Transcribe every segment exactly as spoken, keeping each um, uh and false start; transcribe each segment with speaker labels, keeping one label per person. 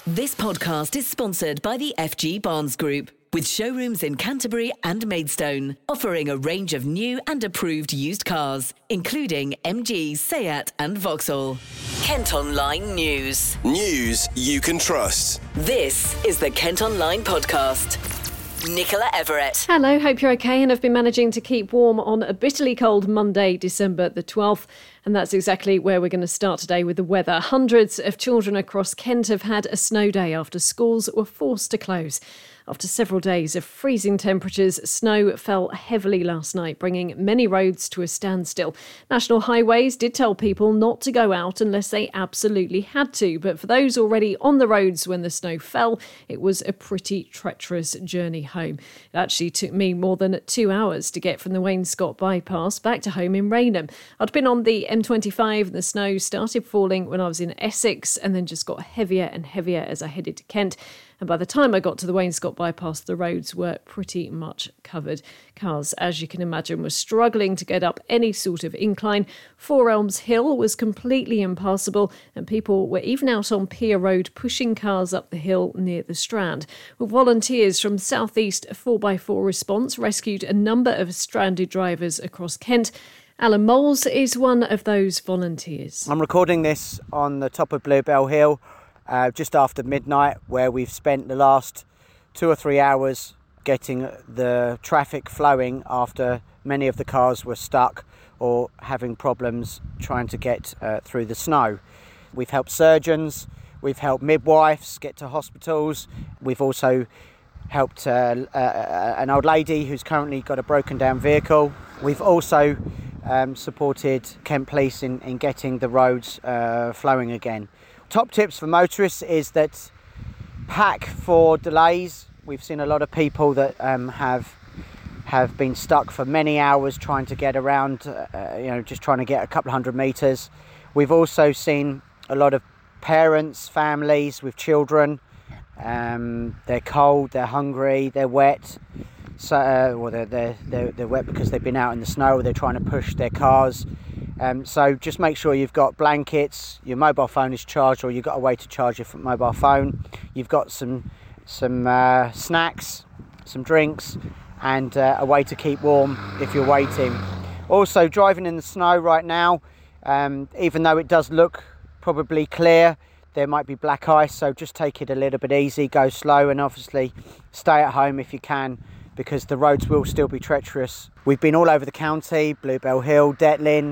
Speaker 1: This podcast is sponsored by the F G Barnes Group, with showrooms in Canterbury and Maidstone, offering a range of new and approved used cars, including M G, Seat and Vauxhall. Kent Online News.
Speaker 2: News you can trust.
Speaker 1: This is the Kent Online Podcast. Nicola Everett.
Speaker 3: Hello, hope you're okay and have been managing to keep warm on a bitterly cold Monday, December the twelfth. And that's exactly where we're going to start today with the weather. Hundreds of children across Kent have had a snow day after schools were forced to close. After several days of freezing temperatures, snow fell heavily last night, bringing many roads to a standstill. National Highways did tell people not to go out unless they absolutely had to, but for those already on the roads when the snow fell, it was a pretty treacherous journey home. It actually took me more than two hours to get from the Wainscott bypass back to home in Rainham. I'd been on the M twenty-five and the snow started falling when I was in Essex and then just got heavier and heavier as I headed to Kent. And by the time I got to the Wainscott bypass, the roads were pretty much covered. Cars, as you can imagine, were struggling to get up any sort of incline. Four Elms Hill was completely impassable, and people were even out on Pier Road pushing cars up the hill near the Strand. Well, volunteers from South East four by four Response rescued a number of stranded drivers across Kent. Alan Moles is one of those volunteers.
Speaker 4: I'm recording this on the top of Bluebell Hill, Uh, just after midnight, where we've spent the last two or three hours getting the traffic flowing after many of the cars were stuck or having problems trying to get uh, through the snow. We've helped surgeons, we've helped midwives get to hospitals, we've also helped uh, uh, an old lady who's currently got a broken down vehicle. We've also um, supported Kent Police in, in getting the roads uh, flowing again. Top tips for motorists is that pack for delays. We've seen a lot of people that um, have have been stuck for many hours trying to get around, uh, you know, just trying to get a couple of hundred metres. We've also seen a lot of parents, families with children. Um, they're cold, they're hungry, they're wet. So, uh, well, they're, they're, they're, they're wet because they've been out in the snow or they're trying to push their cars. Um, so just make sure you've got blankets, your mobile phone is charged, or you've got a way to charge your mobile phone. You've got some some uh, snacks, some drinks, and uh, a way to keep warm if you're waiting. Also, driving in the snow right now, um, even though it does look probably clear, there might be black ice, so just take it a little bit easy, go slow, and obviously stay at home if you can, because the roads will still be treacherous. We've been all over the county, Bluebell Hill, Detlin,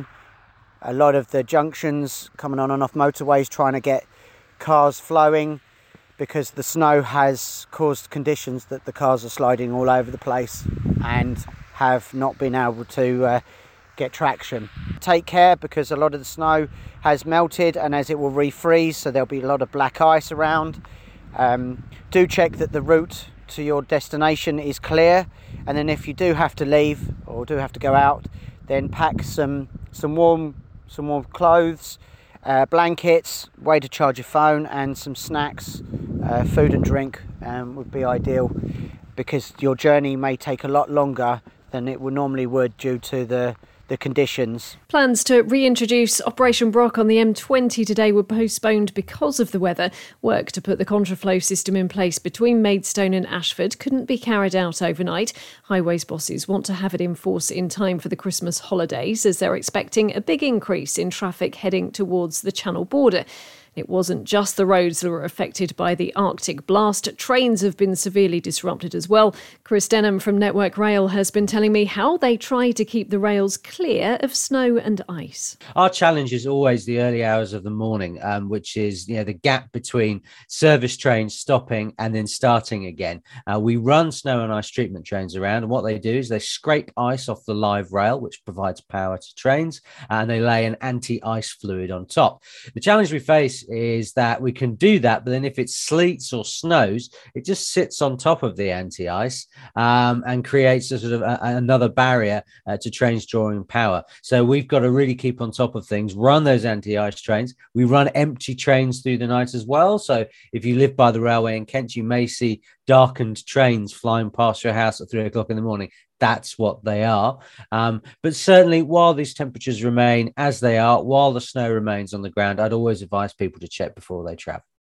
Speaker 4: a lot of the junctions coming on and off motorways, trying to get cars flowing because the snow has caused conditions that the cars are sliding all over the place and have not been able to uh, get traction. Take care, because a lot of the snow has melted and as it will refreeze, so there'll be a lot of black ice around. Um, do check that the route to your destination is clear, and then if you do have to leave or do have to go out, then pack some some warm some warm clothes, uh, blankets, way to charge your phone, and some snacks, uh, food and drink um, would be ideal, because your journey may take a lot longer than it would normally would due to the the conditions.
Speaker 3: Plans to reintroduce Operation Brock on the M twenty today were postponed because of the weather. Work to put the contraflow system in place between Maidstone and Ashford couldn't be carried out overnight. Highways bosses want to have it in force in time for the Christmas holidays, as they're expecting a big increase in traffic heading towards the Channel border. It wasn't just the roads that were affected by the Arctic blast. Trains have been severely disrupted as well. Chris Denham from Network Rail has been telling me how they try to keep the rails clear of snow and ice.
Speaker 5: Our challenge is always the early hours of the morning, um, which is, you know, the gap between service trains stopping and then starting again. Uh, we run snow and ice treatment trains around, and what they do is they scrape ice off the live rail, which provides power to trains, and they lay an anti-ice fluid on top. The challenge we face is that we can do that, but then if it sleets or snows, it just sits on top of the anti-ice um, and creates a sort of a, another barrier uh, to trains drawing power. So we've got to really keep on top of things, run those anti-ice trains. We run empty trains through the night as well. So if you live by the railway in Kent, you may see darkened trains flying past your house at three o'clock in the morning. That's what they are. Um, but certainly, while these temperatures remain as they are, while the snow remains on the ground, I'd always advise people to check before they travel.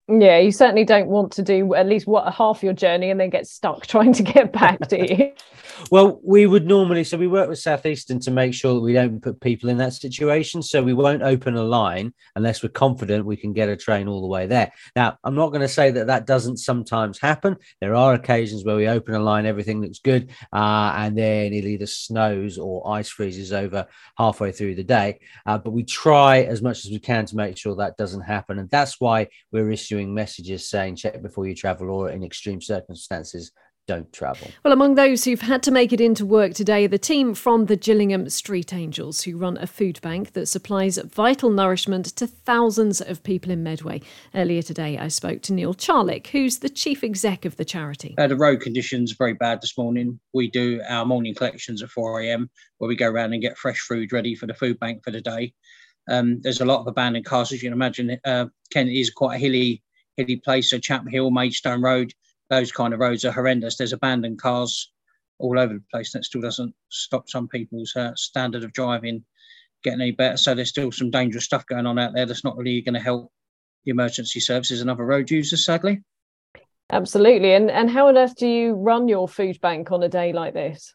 Speaker 3: Yeah, you certainly don't want to do at least what half your journey and then get stuck trying to get back, do you?
Speaker 5: Well, we would normally, so we work with South Eastern to make sure that we don't put people in that situation. So we won't open a line unless we're confident we can get a train all the way there. Now, I'm not going to say that that doesn't sometimes happen. There are occasions where we open a line, everything looks good, uh, and then it either snows or ice freezes over halfway through the day. Uh, but we try as much as we can to make sure that doesn't happen. And that's why we're issuing messages saying check before you travel, or in extreme circumstances, don't travel.
Speaker 3: Well, among those who've had to make it into work today, the team from the Gillingham Street Angels, who run a food bank that supplies vital nourishment to thousands of people in Medway. Earlier today, I spoke to Neil Charlick, who's the chief exec of the charity.
Speaker 6: Uh, the road conditions are very bad this morning. We do our morning collections at four a.m, where we go around and get fresh food ready for the food bank for the day. Um, there's a lot of abandoned cars, as you can imagine. Uh, Kent is quite a hilly, hilly place, so Chatham Hill, Maidstone Road, those kind of roads are horrendous. There's abandoned cars all over the place. That still doesn't stop some people's uh, standard of driving getting any better. So there's still some dangerous stuff going on out there that's not really going to help the emergency services and other road users, sadly.
Speaker 3: Absolutely. And and how on earth do you run your food bank on a day like this?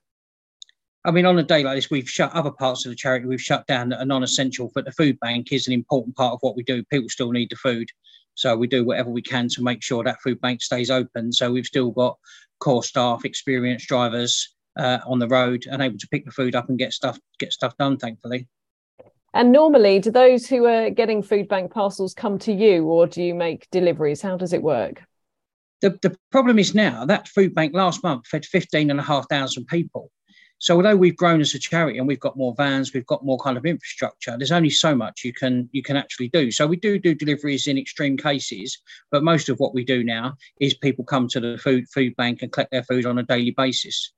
Speaker 6: I mean, on a day like this, we've shut other parts of the charity. We've shut down that are non-essential, but the food bank is an important part of what we do. People still need the food. So we do whatever we can to make sure that food bank stays open. So we've still got core staff, experienced drivers uh, on the road and able to pick the food up and get stuff get stuff done, thankfully.
Speaker 3: And normally, do those who are getting food bank parcels come to you, or do you make deliveries? How does it work?
Speaker 6: The, the problem is now that food bank last month fed fifteen and a half thousand people. So although we've grown as a charity and we've got more vans, we've got more kind of infrastructure, there's only so much you can you can actually do. So we do do deliveries in extreme cases, but most of what we do now is people come to the food food bank and collect their food on a daily basis.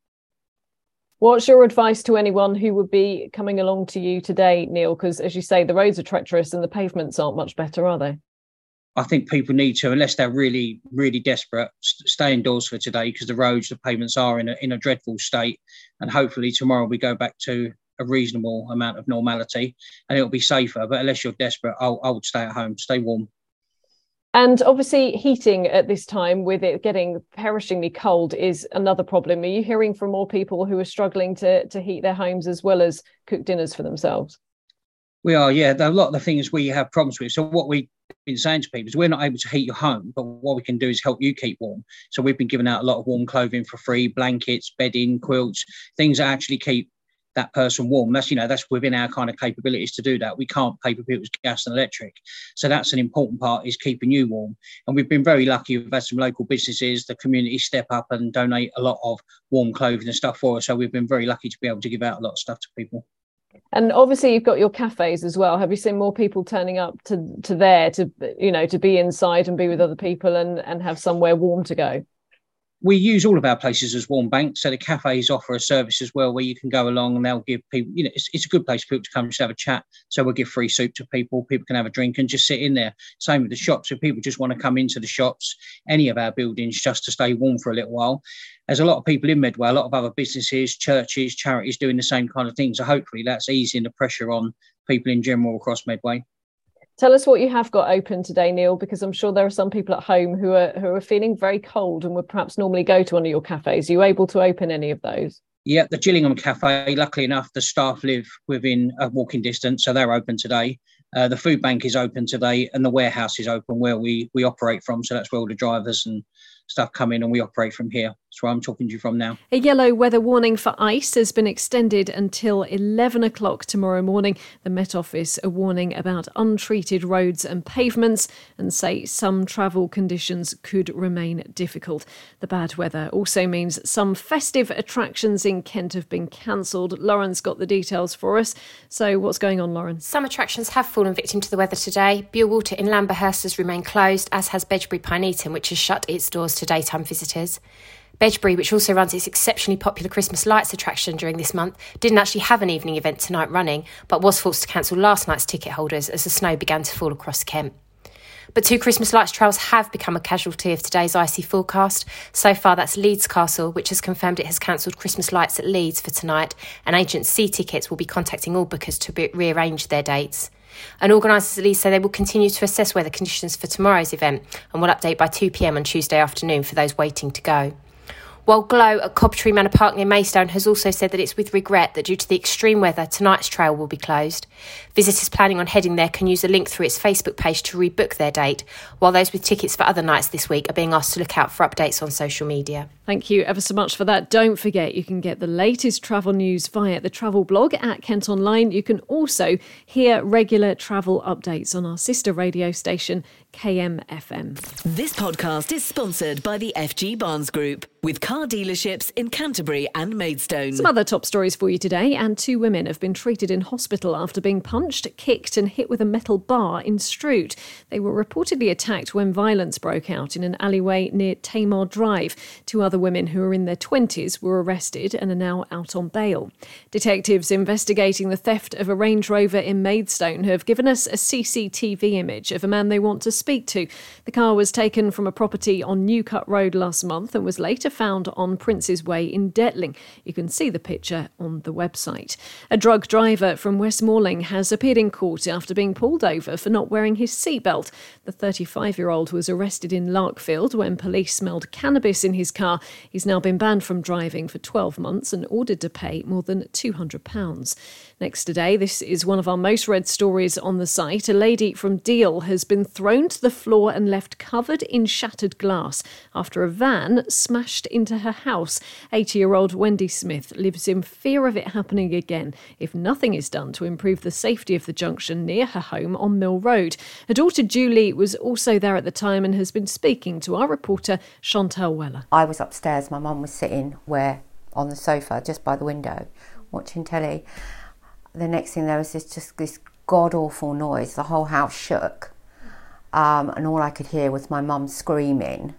Speaker 3: What's your advice to anyone who would be coming along to you today, Neil? Because as you say, the roads are treacherous and the pavements aren't much better, are they?
Speaker 6: I think people need to, unless they're really, really desperate, stay indoors for today because the roads, the pavements are in a, in a dreadful state. And hopefully tomorrow we go back to a reasonable amount of normality and it'll be safer. But unless you're desperate, I would stay at home, stay warm.
Speaker 3: And obviously heating at this time, with it getting perishingly cold, is another problem. Are you hearing from more people who are struggling to, to heat their homes as well as cook dinners for themselves?
Speaker 6: We are, yeah. There are a lot of the things we have problems with. So what we've been saying to people is we're not able to heat your home, but what we can do is help you keep warm. So we've been giving out a lot of warm clothing for free, blankets, bedding, quilts, things that actually keep that person warm. That's, you know, that's within our kind of capabilities to do that. We can't pay for people's gas and electric. So that's an important part, is keeping you warm. And we've been very lucky. We've had some local businesses, the community step up and donate a lot of warm clothing and stuff for us. So we've been very lucky to be able to give out a lot of stuff to people.
Speaker 3: And obviously you've got your cafes as well. Have you seen more people turning up to, to there to, you know, to be inside and be with other people and, and have somewhere warm to go?
Speaker 6: We use all of our places as warm banks. So the cafes offer a service as well where you can go along and they'll give people, you know, it's, it's a good place for people to come just have a chat. So we'll give free soup to people. People can have a drink and just sit in there. Same with the shops. If people just want to come into the shops, any of our buildings, just to stay warm for a little while. There's a lot of people in Medway, a lot of other businesses, churches, charities doing the same kind of thing. So hopefully that's easing the pressure on people in general across Medway.
Speaker 3: Tell us what you have got open today, Neil, because I'm sure there are some people at home who are who are feeling very cold and would perhaps normally go to one of your cafes. Are you able to open any of those?
Speaker 6: Yeah, the Gillingham Cafe, luckily enough, the staff live within a walking distance, so they're open today. Uh, the food bank is open today and the warehouse is open where we, we operate from. So that's where all the drivers and stuff come in and we operate from here. That's where I'm talking to you from now.
Speaker 3: A yellow weather warning for ice has been extended until eleven o'clock tomorrow morning. The Met Office are warning about untreated roads and pavements and say some travel conditions could remain difficult. The bad weather also means some festive attractions in Kent have been cancelled. Lauren's got the details for us. So what's going on, Lauren?
Speaker 7: Some attractions have fallen victim to the weather today. Beerwater in Lamberhurst has remained closed, as has Bedgebury Pineaton, which has shut its doors to daytime visitors. Bedgebury, which also runs its exceptionally popular Christmas lights attraction during this month, didn't actually have an evening event tonight running, but was forced to cancel last night's ticket holders as the snow began to fall across Kent. But two Christmas lights trails have become a casualty of today's icy forecast. So far, that's Leeds Castle, which has confirmed it has cancelled Christmas lights at Leeds for tonight, and Agent C Tickets will be contacting all bookers to be- rearrange their dates. And organisers at least say they will continue to assess weather conditions for tomorrow's event and will update by two p m on Tuesday afternoon for those waiting to go. While Glow at Cobtree Manor Park near Maidstone has also said that it's with regret that due to the extreme weather, tonight's trail will be closed. Visitors planning on heading there can use a link through its Facebook page to rebook their date, while those with tickets for other nights this week are being asked to look out for updates on social media.
Speaker 3: Thank you ever so much for that. Don't forget, you can get the latest travel news via the travel blog at Kent Online. You can also hear regular travel updates on our sister radio station, K M F M.
Speaker 1: This podcast is sponsored by the F G Barnes Group, with car dealerships in Canterbury and Maidstone.
Speaker 3: Some other top stories for you today, and two women have been treated in hospital after being punched, kicked and hit with a metal bar in Strood. They were reportedly attacked when violence broke out in an alleyway near Tamar Drive. Two other women who are in their twenties were arrested and are now out on bail. Detectives investigating the theft of a Range Rover in Maidstone have given us a C C T V image of a man they want to speak to. The car was taken from a property on Newcut Road last month and was later found on Prince's Way in Detling. You can see the picture on the website. A drug driver from Westmoreling has appeared in court after being pulled over for not wearing his seatbelt. The thirty-five-year-old was arrested in Larkfield when police smelled cannabis in his car. He's now been banned from driving for twelve months and ordered to pay more than two hundred pounds. Next today, this is one of our most read stories on the site. A lady from Deal has been thrown to the floor and left covered in shattered glass after a van smashed into her house. eighty-year-old Wendy Smith lives in fear of it happening again if nothing is done to improve the safety of the junction near her home on Mill Road. Her daughter Julie was also there at the time and has been speaking to our reporter Chantal Weller.
Speaker 8: I was upstairs, my mum was sitting where on the sofa just by the window watching telly. The next thing, there was this, just this god-awful noise. The whole house shook. Um, and all I could hear was my mum screaming.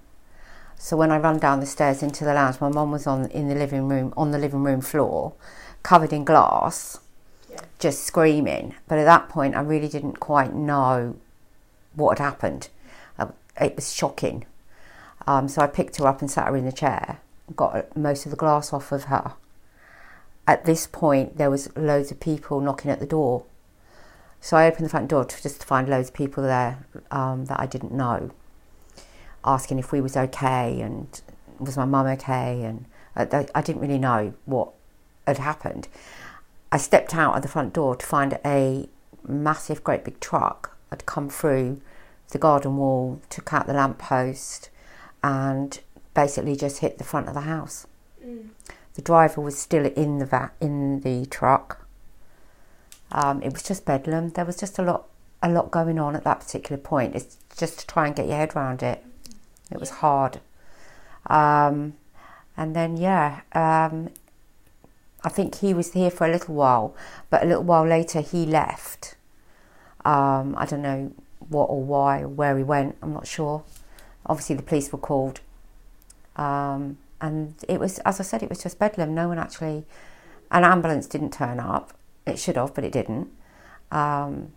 Speaker 8: So when I ran down the stairs into the lounge, my mum was on in the living room, on the living room floor, covered in glass, yeah. just screaming. But at that point, I really didn't quite know what had happened. Uh, it was shocking. Um, so I picked her up and sat her in the chair, got most of the glass off of her. At this point, there was loads of people knocking at the door. So I opened the front door to just to find loads of people there um, that I didn't know, asking if we was okay and was my mum okay, and I, I didn't really know what had happened. I stepped out of the front door to find a massive, great big truck had come through the garden wall, took out the lamppost, and basically just hit the front of the house. Mm. The driver was still in the va- in the truck. Um, it was just bedlam. There was just a lot, a lot going on at that particular point. It's just to try and get your head around it. It was hard. Um, and then, yeah, um, I think he was here for a little while, but a little while later he left. Um, I don't know what or why or where he went. I'm not sure. Obviously, the police were called. Um, and it was, as I said, it was just bedlam. No one actually... An ambulance didn't turn up. It should have, but it didn't. Um,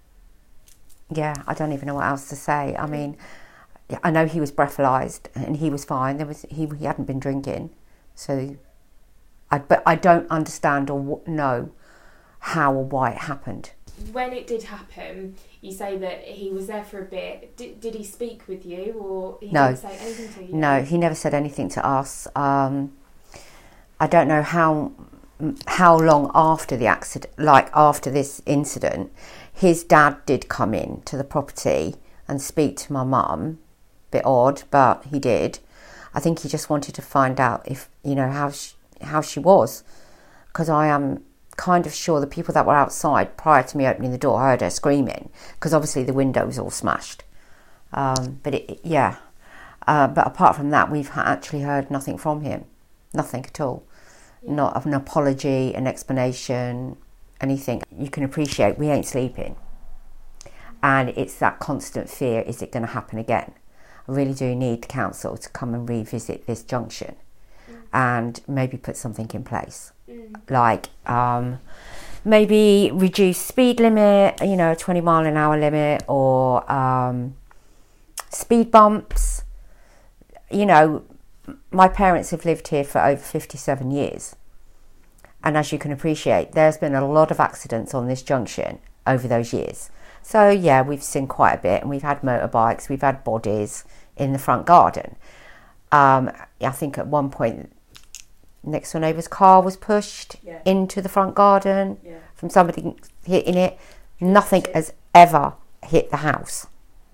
Speaker 8: yeah, I don't even know what else to say. I mean, I know he was breathalyzed and he was fine. There was he he hadn't been drinking, so I but I don't understand or know how or why it happened.
Speaker 9: When it did happen, you say that he was there for a bit. Did, did he speak with you, or he
Speaker 8: no.
Speaker 9: didn't say anything to you?
Speaker 8: No, he never said anything to us. Um, I don't know how how long after the accident, like after this incident, his dad did come in to the property and speak to my mum. Bit odd, but he did. I think he just wanted to find out if, you know, how she, how she was, because I am kind of sure the people that were outside prior to me opening the door heard her screaming, because obviously the window was all smashed. Um, but it, yeah, uh, but apart from that, we've actually heard nothing from him, nothing at all. Yeah. Not an apology, an explanation, anything. You can appreciate we ain't sleeping, and it's that constant fear: is it going to happen again? I really do need the council to come and revisit this junction, mm. and maybe put something in place. Mm. Like um, maybe reduce speed limit, you know, a twenty mile an hour limit, or um, speed bumps. You know, my parents have lived here for over fifty-seven years. And as you can appreciate, there's been a lot of accidents on this junction. over those years. So yeah, we've seen quite a bit, and we've had motorbikes, we've had bodies in the front garden. Um, I think at one point, next door neighbour's car was pushed yeah. into the front garden yeah. from somebody hitting it. Nothing has ever hit the house.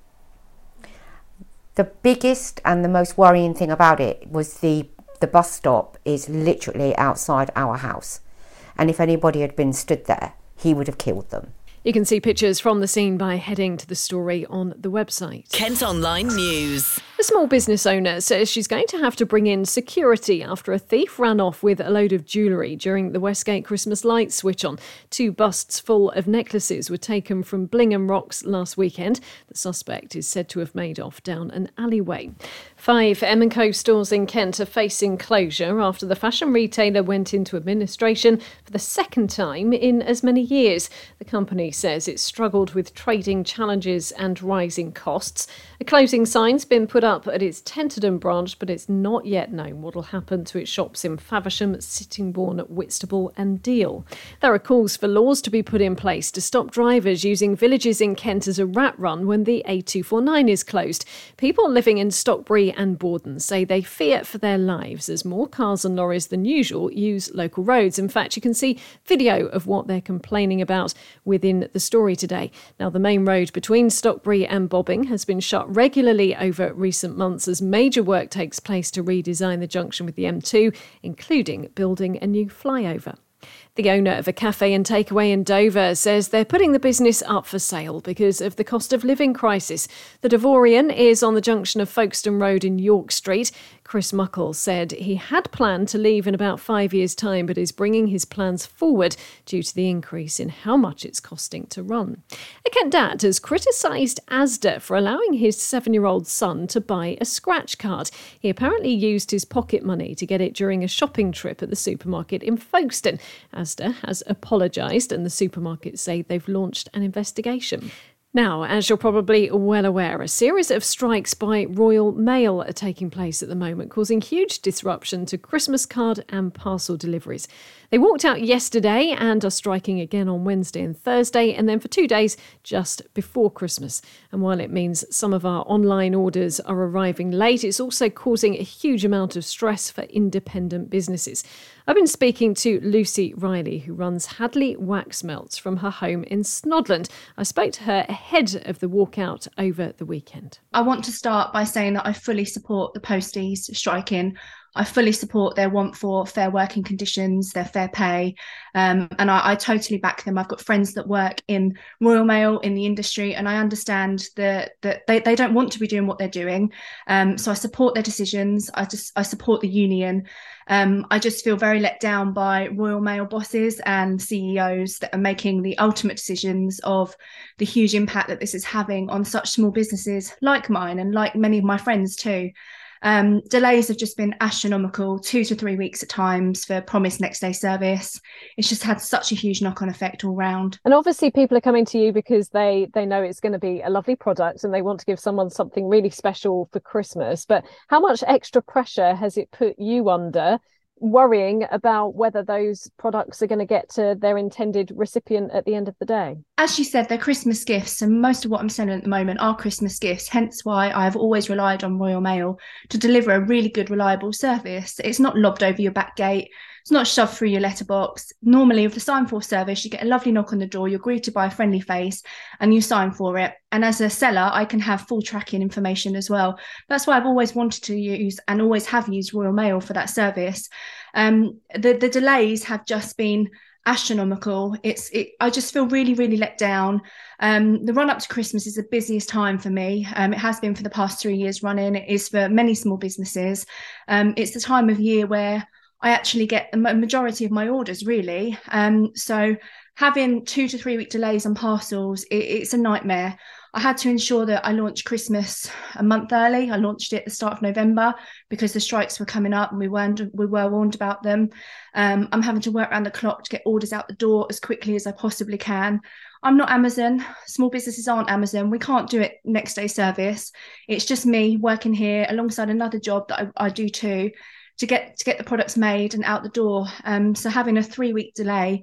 Speaker 8: The biggest and the most worrying thing about it was the the bus stop is literally outside our house, and if anybody had been stood there, he would have killed them.
Speaker 3: You can see pictures from the scene by heading to the story on the website.
Speaker 1: Kent Online News.
Speaker 3: A small business owner says she's going to have to bring in security after a thief ran off with a load of jewellery during the Westgate Christmas lights switch on. Two busts full of necklaces were taken from Blingham Rocks last weekend. The suspect is said to have made off down an alleyway. Five M and Co stores in Kent are facing closure after the fashion retailer went into administration for the second time in as many years. The company says it struggled with trading challenges and rising costs. A closing sign's been put up at its Tenterden branch, but it's not yet known what will happen to its shops in Faversham, Sittingbourne, Whitstable and Deal. There are calls for laws to be put in place to stop drivers using villages in Kent as a rat run when the A two forty-nine is closed. People living in Stockbury and Borden say they fear for their lives as more cars and lorries than usual use local roads. In fact, you can see video of what they're complaining about within the story today. Now, the main road between Stockbury and Bobbing has been shut regularly over recent months as major work takes place to redesign the junction with the M two, including building a new flyover. The owner of a cafe and takeaway in Dover says they're putting the business up for sale because of the cost of living crisis. The Devorian is on the junction of Folkestone Road in York Street. Chris Muckle said he had planned to leave in about five years' time, but is bringing his plans forward due to the increase in how much it's costing to run. A Kent dad has criticised Asda for allowing his seven-year-old son to buy a scratch card. He apparently used his pocket money to get it during a shopping trip at the supermarket in Folkestone. Asda has apologised, and the supermarkets say they've launched an investigation. Now, as you're probably well aware, a series of strikes by Royal Mail are taking place at the moment, causing huge disruption to Christmas card and parcel deliveries. They walked out yesterday and are striking again on Wednesday and Thursday, and then for two days just before Christmas. And while it means some of our online orders are arriving late, it's also causing a huge amount of stress for independent businesses. I've been speaking to Lucy Riley, who runs Hadley Wax Melts from her home in Snodland. I spoke to her ahead of the walkout over the weekend.
Speaker 10: I want to start by saying that I fully support the posties striking. I fully support their want for fair working conditions, their fair pay, um, and I, I totally back them. I've got friends that work in Royal Mail, in the industry, and I understand that that they, they don't want to be doing what they're doing. Um, so I support their decisions. I just I support the union. Um, I just feel very let down by Royal Mail bosses and C E Os that are making the ultimate decisions of the huge impact that this is having on such small businesses like mine and like many of my friends too. Um, delays have just been astronomical, two to three weeks at times for promised next day service. It's just had such a huge knock-on effect all round.
Speaker 3: And obviously people are coming to you because they, they know it's going to be a lovely product and they want to give someone something really special for Christmas. But how much extra pressure has it put you under, worrying about whether those products are going to get to their intended recipient at the end of the day?
Speaker 10: As you said, they're Christmas gifts, and most of what I'm selling at the moment are Christmas gifts, hence why I've always relied on Royal Mail to deliver a really good, reliable service. It's not lobbed over your back gate. It's not shoved through your letterbox. Normally, with the sign for service, you get a lovely knock on the door, you're greeted by a friendly face, and you sign for it. And as a seller, I can have full tracking information as well. That's why I've always wanted to use and always have used Royal Mail for that service. Um, the, the delays have just been astronomical. It's it, I just feel really, really let down. Um, the run up to Christmas is the busiest time for me. Um, it has been for the past three years running. It is for many small businesses. Um, it's the time of year where I actually get the majority of my orders, really. Um, so having two to three week delays on parcels, it, it's a nightmare. I had to ensure that I launched Christmas a month early. I launched it at the start of November because the strikes were coming up and we weren't we were warned about them. Um, I'm having to work around the clock to get orders out the door as quickly as I possibly can. I'm not Amazon. Small businesses aren't Amazon. We can't do it next day service. It's just me working here alongside another job that I, I do too, to get to get the products made and out the door. Um, so having a three week delay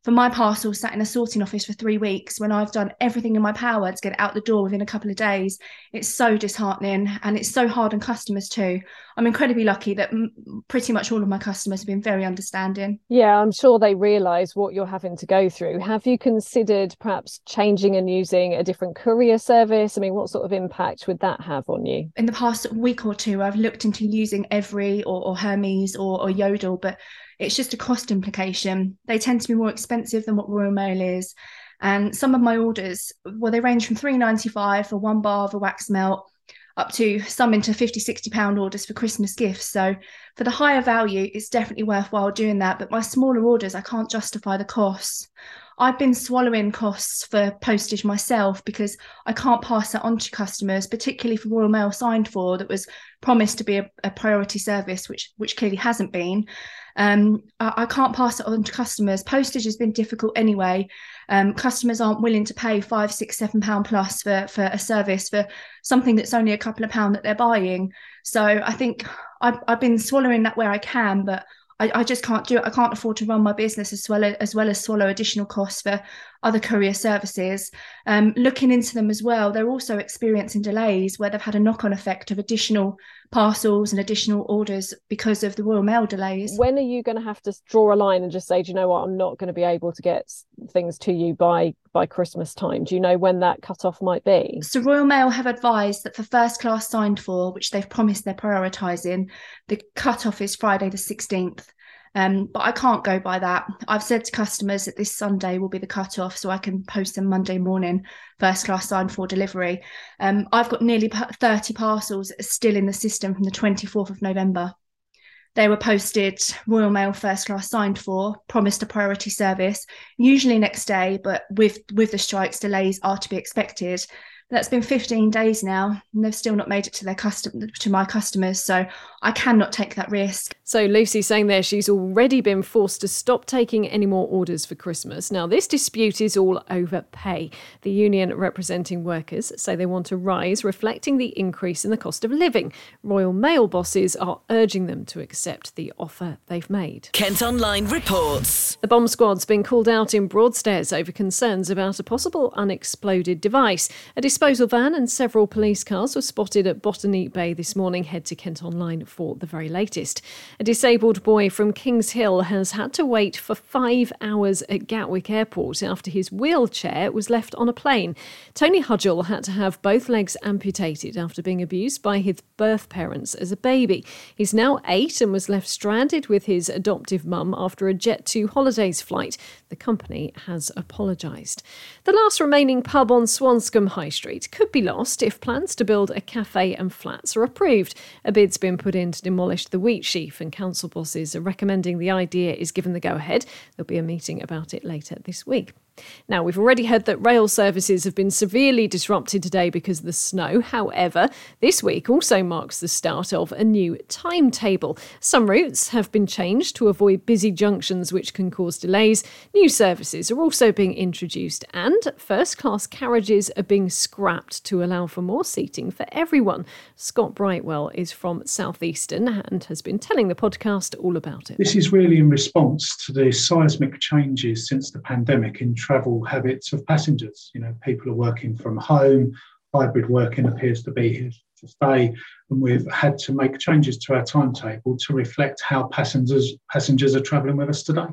Speaker 10: for my parcel sat in a sorting office for three weeks when I've done everything in my power to get it out the door within a couple of days. It's so disheartening, and it's so hard on customers too. I'm incredibly lucky that m- pretty much all of my customers have been very understanding.
Speaker 3: Yeah, I'm sure they realise what you're having to go through. Have you considered perhaps changing and using a different courier service? I mean, what sort of impact would that have on you?
Speaker 10: In the past week or two, I've looked into using Evri or, or Hermes or, or Yodel, but it's just a cost implication. They tend to be more expensive than what Royal Mail is. And some of my orders, well, they range from three pounds ninety-five for one bar of a wax melt up to some into fifty, sixty pound orders for Christmas gifts. So for the higher value, it's definitely worthwhile doing that. But my smaller orders, I can't justify the costs. I've been swallowing costs for postage myself because I can't pass that on to customers, particularly for Royal Mail signed for that was promised to be a, a priority service, which which clearly hasn't been. Um, I, I can't pass it on to customers. Postage has been difficult anyway. Um, customers aren't willing to pay five, six, seven pound plus for, for a service for something that's only a couple of pound that they're buying. So I think I've, I've been swallowing that where I can, but I, I just can't do it. I can't afford to run my business as well as well as swallow additional costs for other courier services. Um, looking into them as well, they're also experiencing delays where they've had a knock-on effect of additional parcels and additional orders because of the Royal Mail delays.
Speaker 3: When are you going to have to draw a line and just say, do you know what, I'm not going to be able to get things to you by by Christmas time? Do you know when that cut-off might be?
Speaker 10: So Royal Mail have advised that for first class signed for, which they've promised they're prioritising, the cut-off is Friday the sixteenth. Um, but I can't go by that. I've said to customers that this Sunday will be the cut-off so I can post them Monday morning, first class signed for delivery. Um, I've got nearly thirty parcels still in the system from the twenty-fourth of November. They were posted Royal Mail first class signed for, promised a priority service, usually next day, but with, with the strikes, delays are to be expected. That's been fifteen days now, and they've still not made it to their custom to my customers. So I cannot take that risk.
Speaker 3: So Lucy saying there she's already been forced to stop taking any more orders for Christmas. Now, this dispute is all over pay. The union representing workers say they want a rise reflecting the increase in the cost of living. Royal Mail bosses are urging them to accept the offer they've made.
Speaker 1: Kent Online reports.
Speaker 3: The bomb squad's been called out in Broadstairs over concerns about a possible unexploded device. A disposal van and several police cars were spotted at Botany Bay this morning. Head to Kent Online for the very latest. A disabled boy from Kings Hill has had to wait for five hours at Gatwick Airport after his wheelchair was left on a plane. Tony Hudgell had to have both legs amputated after being abused by his birth parents as a baby. He's now eight and was left stranded with his adoptive mum after a Jet two Holidays flight. The company has apologised. The last remaining pub on Swanscombe High Street could be lost if plans to build a cafe and flats are approved. A bid's been put in to demolish the Wheat Sheaf, and council bosses are recommending the idea is given the go-ahead. There'll be a meeting about it later this week. Now, we've already heard that rail services have been severely disrupted today because of the snow. However, this week also marks the start of a new timetable. Some routes have been changed to avoid busy junctions which can cause delays. New services are also being introduced, and first-class carriages are being scrapped to allow for more seating for everyone. Scott Brightwell is from South Eastern and has been telling the podcast all about it.
Speaker 11: This is really in response to the seismic changes since the pandemic in travel habits of passengers. You know, people are working from home, hybrid working appears to be here to stay, and we've had to make changes to our timetable to reflect how passengers passengers are travelling with us today.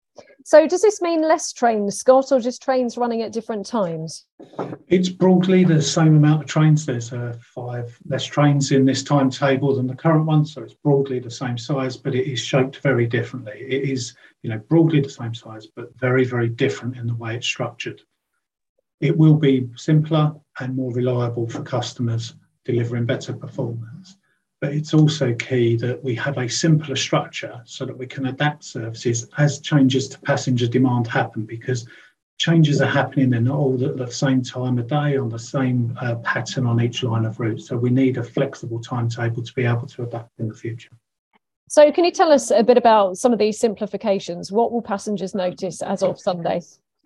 Speaker 3: So does this mean less trains, Scott, or just trains running at different times?
Speaker 11: It's broadly the same amount of trains. There's uh, five less trains in this timetable than the current one, so it's broadly the same size, but it is shaped very differently. It is, you know, broadly the same size, but very, very different in the way it's structured. It will be simpler and more reliable for customers, delivering better performance. But it's also key that we have a simpler structure so that we can adapt services as changes to passenger demand happen, because changes are happening, they're not all at the same time of day on the same uh, pattern on each line of route. So we need a flexible timetable to be able to adapt in the future.
Speaker 3: So can you tell us a bit about some of these simplifications? What will passengers notice as of Sunday?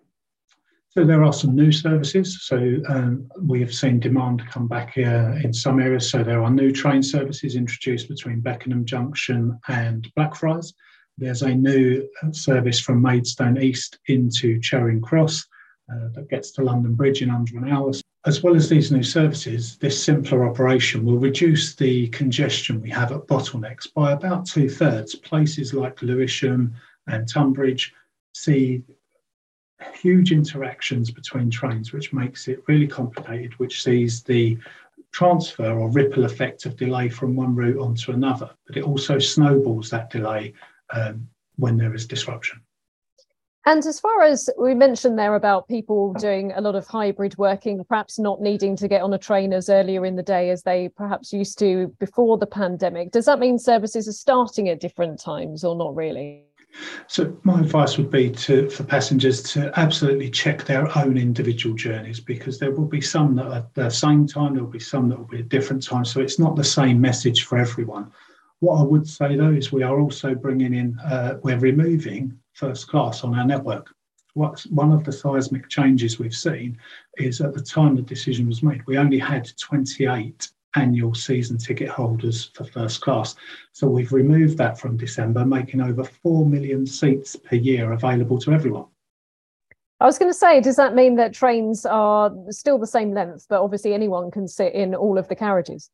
Speaker 11: So there are some new services. So um, we have seen demand come back uh, in some areas. So there are new train services introduced between Beckenham Junction and Blackfriars. There's a new service from Maidstone East into Charing Cross uh, that gets to London Bridge in under an hour. As well as these new services, this simpler operation will reduce the congestion we have at bottlenecks by about two thirds. Places like Lewisham and Tunbridge see huge interactions between trains, which makes it really complicated, which sees the transfer or ripple effect of delay from one route onto another. But it also snowballs that delay um, when there is disruption.
Speaker 3: And as far as we mentioned there about people doing a lot of hybrid working, perhaps not needing to get on a train as earlier in the day as they perhaps used to before the pandemic, does that mean services are starting at different times or not really?
Speaker 11: So my advice would be to for passengers to absolutely check their own individual journeys, because there will be some that are at the same time, there will be some that will be at different times. So it's not the same message for everyone. What I would say, though, is we are also bringing in, uh, we're removing first class on our network. What's one of the seismic changes we've seen is at the time the decision was made, we only had twenty-eight annual season ticket holders for first class. So we've removed that from December, making over four million seats per year available to everyone.
Speaker 3: I was going to say, does that mean that trains are still the same length, but obviously anyone can sit in all of the carriages?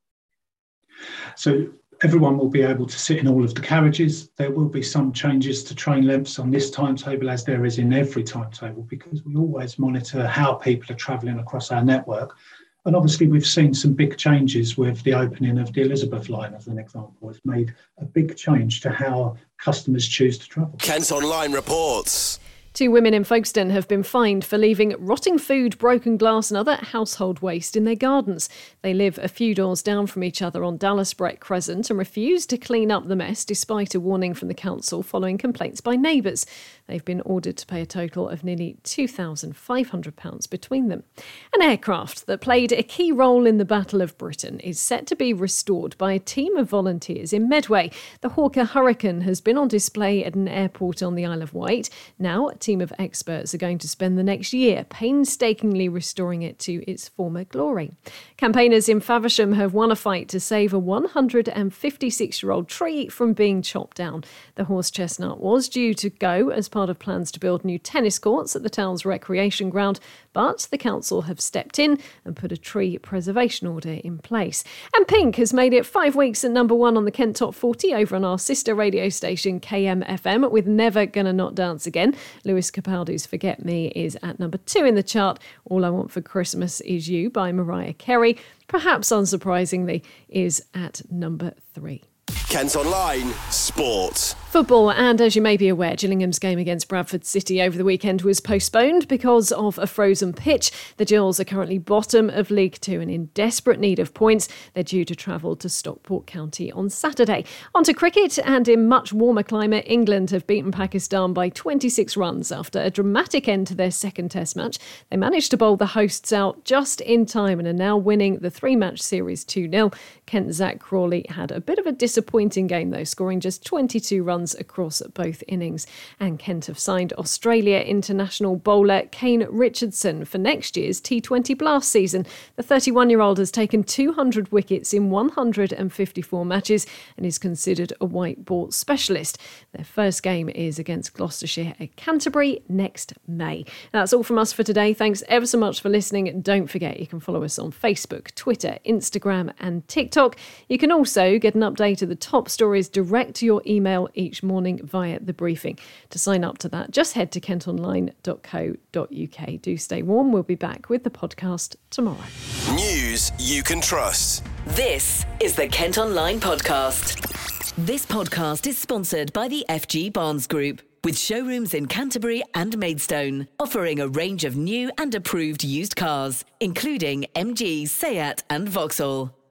Speaker 11: So everyone will be able to sit in all of the carriages. There will be some changes to train lengths on this timetable, as there is in every timetable, because we always monitor how people are travelling across our network. And obviously we've seen some big changes with the opening of the Elizabeth line, as an example. It's made a big change to how customers choose to travel.
Speaker 2: Kent Online reports.
Speaker 3: Two women in Folkestone have been fined for leaving rotting food, broken glass and other household waste in their gardens. They live a few doors down from each other on Dallas Brett Crescent and refuse to clean up the mess despite a warning from the council following complaints by neighbours. They've been ordered to pay a total of nearly two thousand five hundred pounds between them. An aircraft that played a key role in the Battle of Britain is set to be restored by a team of volunteers in Medway. The Hawker Hurricane has been on display at an airport on the Isle of Wight. Now, a team of experts are going to spend the next year painstakingly restoring it to its former glory. Campaigners in Faversham have won a fight to save a one hundred fifty-six-year-old tree from being chopped down. The horse chestnut was due to go as part of plans to build new tennis courts at the town's recreation ground, but the council have stepped in and put a tree preservation order in place. And Pink has made it five weeks at number one on the Kent Top forty over on our sister radio station K M F M with Never Gonna Not Dance Again. Lewis Capaldi's Forget Me is at number two in the chart. All I Want for Christmas Is You by Mariah Carey, perhaps unsurprisingly, is at number three.
Speaker 2: Kent Online Sport.
Speaker 3: Football, and as you may be aware, Gillingham's game against Bradford City over the weekend was postponed because of a frozen pitch. The Gills are currently bottom of League Two and in desperate need of points. They're due to travel to Stockport County on Saturday. On to cricket, and in much warmer climate, England have beaten Pakistan by twenty-six runs after a dramatic end to their second Test match. They managed to bowl the hosts out just in time and are now winning the three-match series two nil. Kent's Zach Crawley had a bit of a disappointing game though, scoring just twenty-two runs across both innings. And Kent have signed Australia international bowler Kane Richardson for next year's T twenty Blast season. The thirty-one-year-old has taken two hundred wickets in one hundred fifty-four matches and is considered a white ball specialist. Their first game is against Gloucestershire at Canterbury next May. That's all from us for today. Thanks ever so much for listening. Don't forget you can follow us on Facebook, Twitter, Instagram and TikTok. You can also get an update of the top stories direct to your email each morning via The Briefing. To sign up to that, just head to kent online dot co dot uk. Do stay warm. We'll be back with the podcast tomorrow.
Speaker 2: News you can trust.
Speaker 1: This is the Kent Online Podcast. This podcast is sponsored by the F G Barnes Group, with showrooms in Canterbury and Maidstone, offering a range of new and approved used cars, including M G, Seat and Vauxhall.